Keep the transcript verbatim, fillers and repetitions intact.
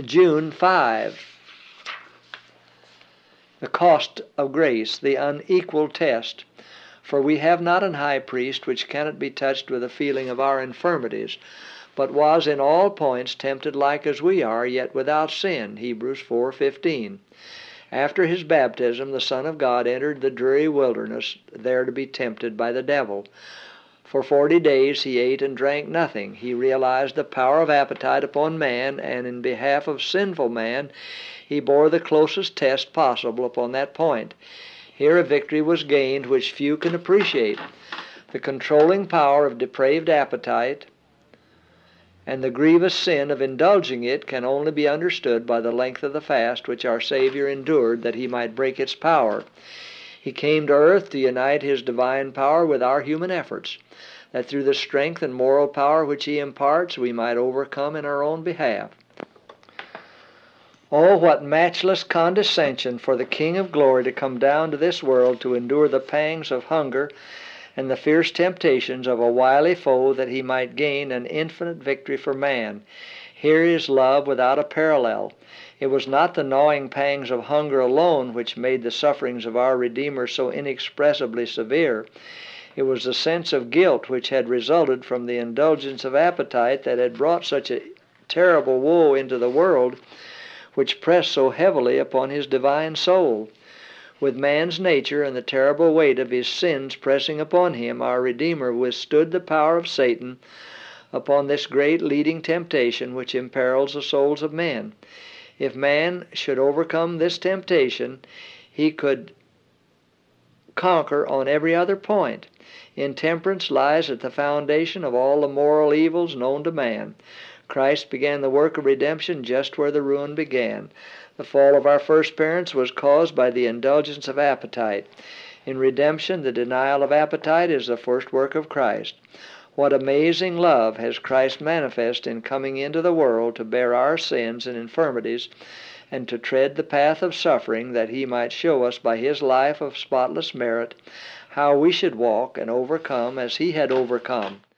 June fifth. The cost of grace, the unequal test. For we have not an high priest which cannot be touched with the feeling of our infirmities, but was in all points tempted like as we are, yet without sin. Hebrews four fifteen. After his baptism, the Son of God entered the dreary wilderness, there to be tempted by the devil. For forty days he ate and drank nothing. He realized the power of appetite upon man, and in behalf of sinful man, he bore the closest test possible upon that point. Here a victory was gained which few can appreciate. The controlling power of depraved appetite and the grievous sin of indulging it can only be understood by the length of the fast which our Savior endured that he might break its power. He came to earth to unite his divine power with our human efforts, that through the strength and moral power which he imparts we might overcome in our own behalf. Oh, what matchless condescension for the King of glory to come down to this world to endure the pangs of hunger and the fierce temptations of a wily foe that he might gain an infinite victory for man. Here is love without a parallel. It was not the gnawing pangs of hunger alone which made the sufferings of our Redeemer so inexpressibly severe. It was the sense of guilt which had resulted from the indulgence of appetite that had brought such a terrible woe into the world, which pressed so heavily upon his divine soul. With man's nature and the terrible weight of his sins pressing upon him, our Redeemer withstood the power of Satan upon this great leading temptation which imperils the souls of men. If man should overcome this temptation, he could conquer on every other point. Intemperance lies at the foundation of all the moral evils known to man. Christ began the work of redemption just where the ruin began. The fall of our first parents was caused by the indulgence of appetite. In redemption, the denial of appetite is the first work of Christ. What amazing love has Christ manifest in coming into the world to bear our sins and infirmities and to tread the path of suffering, that he might show us by his life of spotless merit how we should walk and overcome as he had overcome.